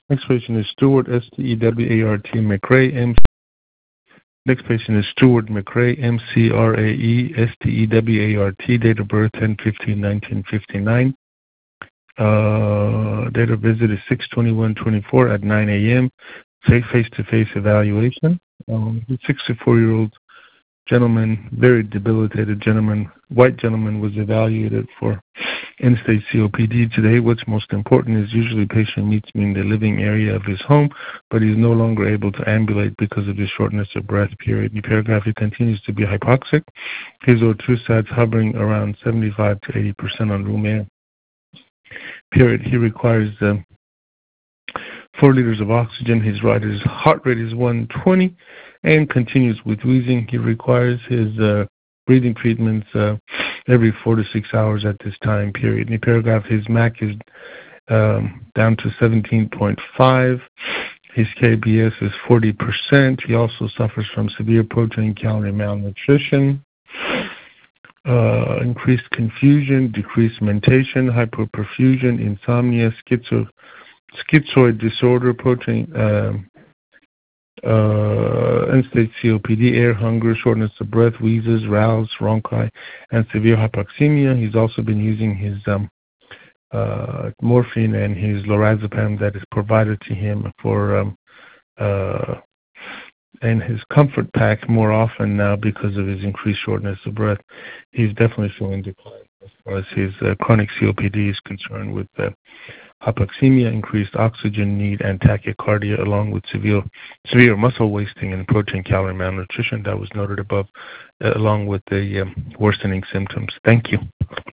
Next patient is Stewart, Stewart McRae, Next patient is Stewart McRae, MCRAE, Stewart, date of birth 10/15/1959. Date of visit is 6/21/24 at 9 a.m. Face-to-face evaluation. The 64-year-old gentleman, very debilitated gentleman, white gentleman, was evaluated for end-stage COPD today. What's most important is usually patient meets me in the living area of his home, but he's no longer able to ambulate because of his shortness of breath, period. In paragraph, he continues to be hypoxic. His O2 stats hovering around 75 to 80% on room air, period. He requires 4 liters of oxygen. His heart rate is 120 and continues with wheezing. He requires his breathing treatments every 4 to 6 hours at this time, period. In the paragraph, his MAC is down to 17.5. His KBS is 40%. He also suffers from severe protein calorie malnutrition, increased confusion, decreased mentation, hypoperfusion, insomnia, schizoid disorder, end-stage COPD, air hunger, shortness of breath, wheezes, rales, rhonchi, and severe hypoxemia. He's also been using his morphine and his lorazepam that is provided to him for and his comfort pack more often now because of his increased shortness of breath. He's definitely showing decline as far as his chronic COPD is concerned, with hypoxemia, increased oxygen need, and tachycardia, along with severe muscle wasting and protein calorie malnutrition that was noted above, along with the worsening symptoms. Thank you.